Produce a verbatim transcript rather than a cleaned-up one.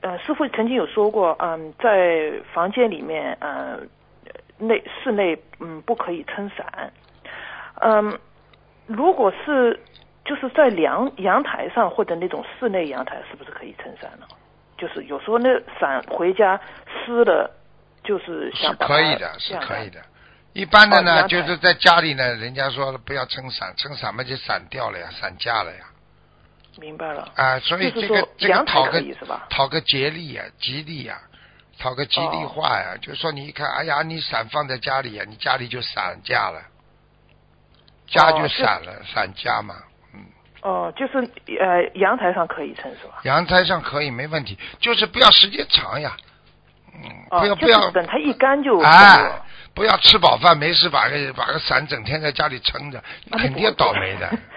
呃，师傅曾经有说过，嗯，在房间里面，呃，内室内，嗯，不可以撑伞。嗯，如果是就是在阳阳台上或者那种室内阳台，是不是可以撑伞呢？就是有时候那伞回家湿了，就是想把它是可以的，是晾干可以的。一般的呢， 哦就是在家里呢，人家说不要撑伞，撑伞嘛就伞掉了呀，伞架了呀。 明白了。 啊、所以就是这个这个说阳台讨个可以是吧？ 讨个吉利呀，吉利呀，讨个吉利话呀，就说你一看，哎呀，你伞放在家里呀，你家里就伞架了，家就散了，伞架嘛。 哦，就是呃，阳台上可以撑是吧？ 阳台上可以没问题，就是不要时间长呀。嗯， 哦、 不要不要， 就是等它一干就哎，不要吃饱饭没事把个把个伞整天在家里撑着，你啊肯定要倒霉的。